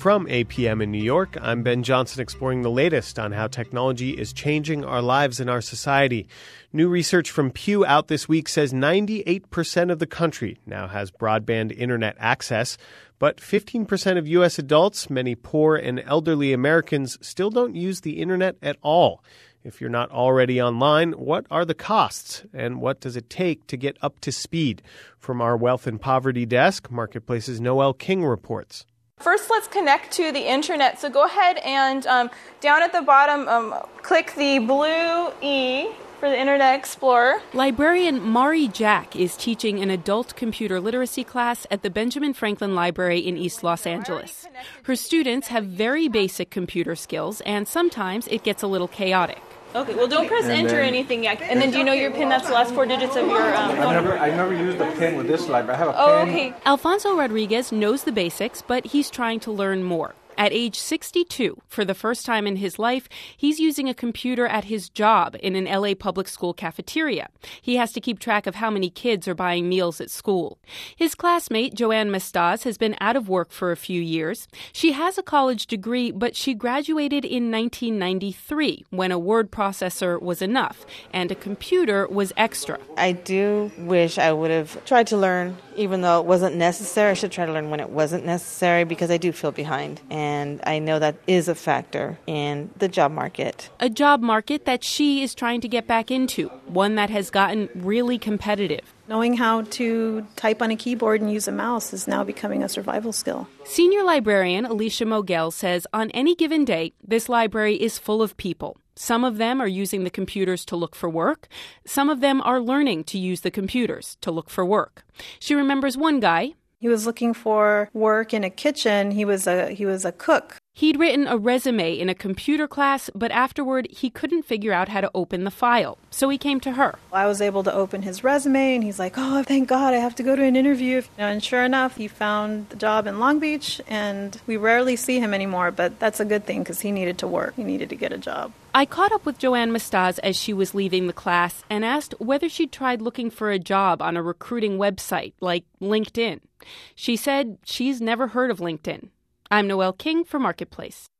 From APM in New York, I'm Ben Johnson exploring the latest on how technology is changing our lives and our society. New research from Pew out this week says 98% of the country now has broadband internet access, but 15% of U.S. adults, many poor and elderly Americans, still don't use the internet at all. If you're not already online, what are the costs and what does it take to get up to speed? From our Wealth and Poverty desk, Marketplace's Noel King reports. First, let's connect to the internet. So go ahead and down at the bottom, click the blue E for the Internet Explorer. Librarian Mari Jack is teaching an adult computer literacy class at the Benjamin Franklin Library in East Los Angeles. Her students have very basic computer skills, and sometimes it gets a little chaotic. Okay, well, don't press enter or anything yet. And then do you know your PIN? That's the last four digits of your phone number. I never used a PIN with this library. I have a PIN. Oh, okay. Alfonso Rodriguez knows the basics, but he's trying to learn more. At age 62, for the first time in his life, he's using a computer at his job in an LA public school cafeteria. He has to keep track of how many kids are buying meals at school. His classmate, Joanne Mestaz, has been out of work for a few years. She has a college degree, but she graduated in 1993 when a word processor was enough and a computer was extra. I do wish I would have tried to learn, even though it wasn't necessary. I should try to learn when it wasn't necessary because I do feel behind. And I know that is a factor in the job market. A job market that she is trying to get back into, one that has gotten really competitive. Knowing how to type on a keyboard and use a mouse is now becoming a survival skill. Senior librarian Alicia Mogel says on any given day, this library is full of people. Some of them are using the computers to look for work. Some of them are learning to use the computers to look for work. She remembers one guy. He was looking for work in a kitchen. He was a cook. He'd written a resume in a computer class, but afterward he couldn't figure out how to open the file. So he came to her. I was able to open his resume, and he's like, oh, thank God, I have to go to an interview. And sure enough, he found the job in Long Beach, and we rarely see him anymore, but that's a good thing because he needed to work. He needed to get a job. I caught up with Joanne Mestaz as she was leaving the class and asked whether she'd tried looking for a job on a recruiting website like LinkedIn. She said she's never heard of LinkedIn. I'm Noel King for Marketplace.